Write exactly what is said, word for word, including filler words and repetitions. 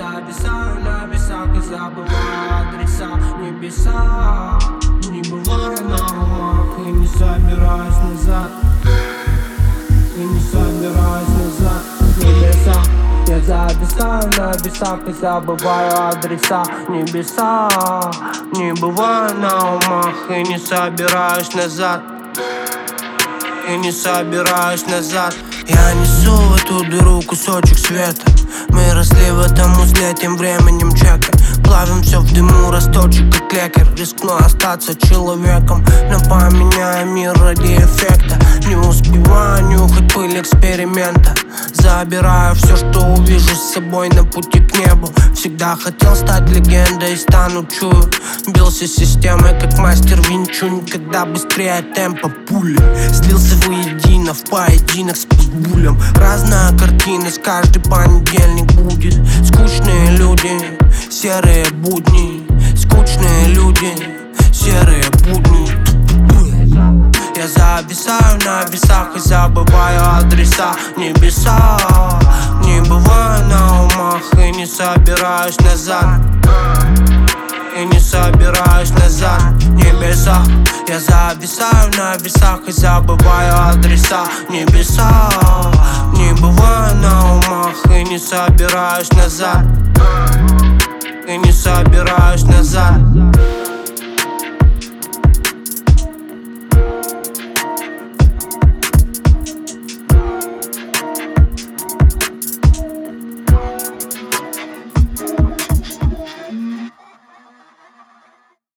зависаю на весах и забываю адреса. Небеса, не бываю на умах и не собираюсь назад. И не собираюсь назад. Небеса, я зависаю на весах и забываю адреса. Небеса, не бываю на умах и не собираюсь назад. И не собираюсь назад. Я несу в эту дыру кусочек света. Мы росли в этом узле, тем временем чекай. Плавим все в дыму, росточек как лекарь. Рискну остаться человеком, но поменяю мир ради эффекта. Не успеваю нюхать пыль эксперимента. Забираю все, что увижу с собой на пути к небу. Всегда хотел стать легендой и стану, чую. Бился с системой, как мастер Винчу. Никогда быстрее темпа пули. Слился воедино в поединок с питбулем. Разная картина, с каждый понедельник будет. Скучные люди, серые будни. Скучные люди, серые будни. Я зависаю на весах и забываю адреса. Небеса, не бываю на умах и не собираюсь назад. И не собираюсь назад. Небеса, я зависаю на весах и забываю адреса. Небеса, не бываю на умах и не собираюсь назад. И не собираюсь назад.